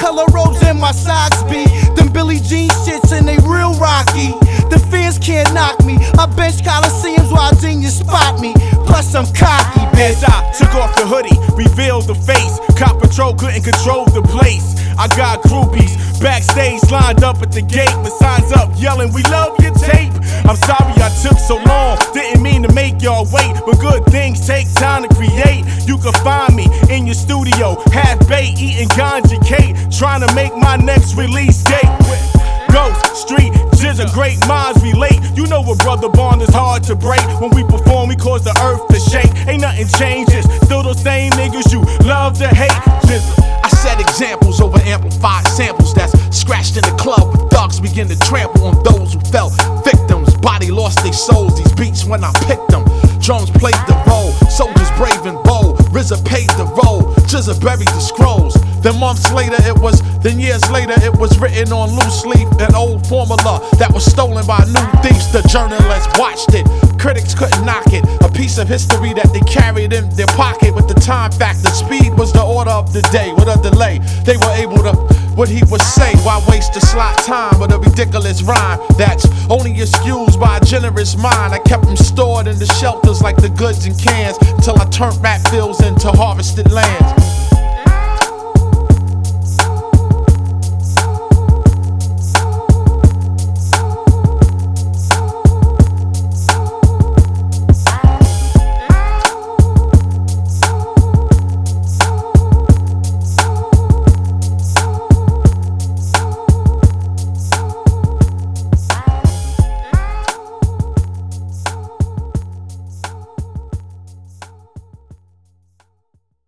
color robes and my socks be them Billie Jean shits and they real rocky. The fans can't knock me. I bench Coliseums while genius spot me. Plus I'm cocky, bitch. As I took off the hoodie, revealed the face. Cop patrol couldn't control the place. I got groupies backstage lined up at the gate with signs up yelling, "We love your tape." I'm sorry I took so long, didn't mean to make y'all wait, but good things take time to create. You can find me in your studio, half baked, eating ganja cake, trying to make my next release date. Ghost Street, Jizza, great minds relate. You know a brother bond is hard to break. When we perform, we cause the earth to shake. Ain't nothing changes, still those same niggas you love to hate. Jizza. I set examples over amplified samples that's scratched in the club with thugs begin to trample on those who fell victims. Body lost their souls, these beats when I picked them. Drums played the role, soldiers brave and bold. RZA paved the road, Jizza buried the scrolls. Then months later then years later it was written on loose leaf, an old formula that was stolen by new thieves. The journalists watched it, critics couldn't knock it. A piece of history that they carried in their pocket with the time factor. Speed was the order of the day, with a delay. They were able to, what he would say, why waste the slot time with a ridiculous rhyme that's only excused by a generous mind. I kept them stored in the shelters like the goods in cans until I turned rap fields into harvested lands.